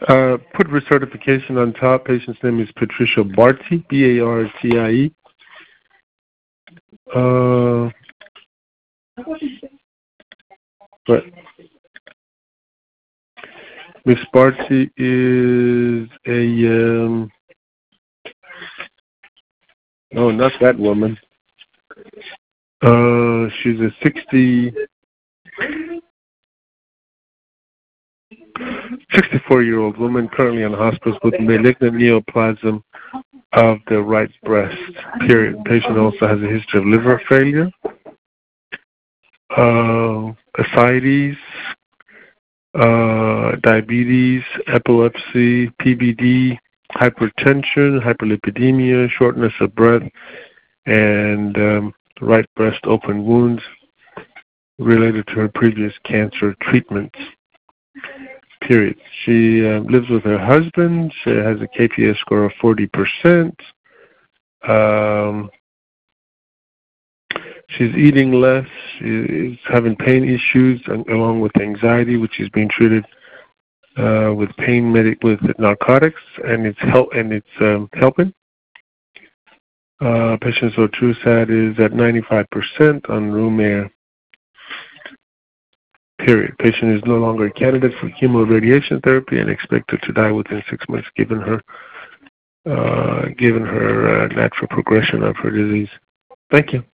Put recertification on top. Patient's name is Patricia Bartie, B-A-R-T-I-E. But Miss Bartie is a no, not that woman. She's a 64-year-old woman currently in the hospital with malignant neoplasm of the right breast, period. Patient also has a history of liver failure, ascites, diabetes, epilepsy, PBD, hypertension, hyperlipidemia, shortness of breath, and right breast open wounds related to her previous cancer treatments. Period. She lives with her husband. She has a KPS score of 40%. She's eating less. She's having pain issues along with anxiety, which is being treated with with narcotics, and it's helping. Patient's O2 sat is at 95% on room air. Period. Patient is no longer a candidate for chemoradiation therapy and expected to die within 6 months, given her natural progression of her disease. Thank you.